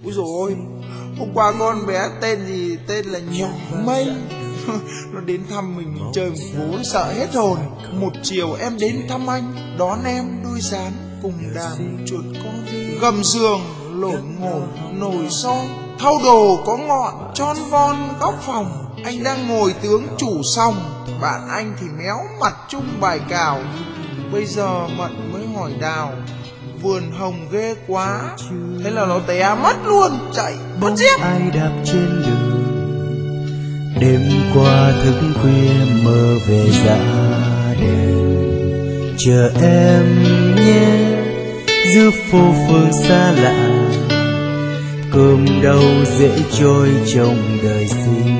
Úi dồi ôi, hôm qua con bé tên gì? Tên là Nhỏ Mây. Nó đến thăm mình chơi một vố sợ hết hồn. Một chiều em đến thăm anh, đón em đôi gián cùng đàn chuột con. Gầm giường lổn ngổn nồi son, thau đồ có ngọn tròn von góc phòng. Anh đang ngồi tướng chủ xong, bạn anh thì méo mặt chung bài cào. Bây giờ Mận mới hỏi Đào, vườn hồng ghê quá. Thế là nó té mất luôn, chạy mất giết. Ai đạp trên đường, đêm qua thức khuya mơ về gia đình. Chờ em nhé, giữa phố phường xa lạ, cơm đâu dễ trôi trong đời sinh.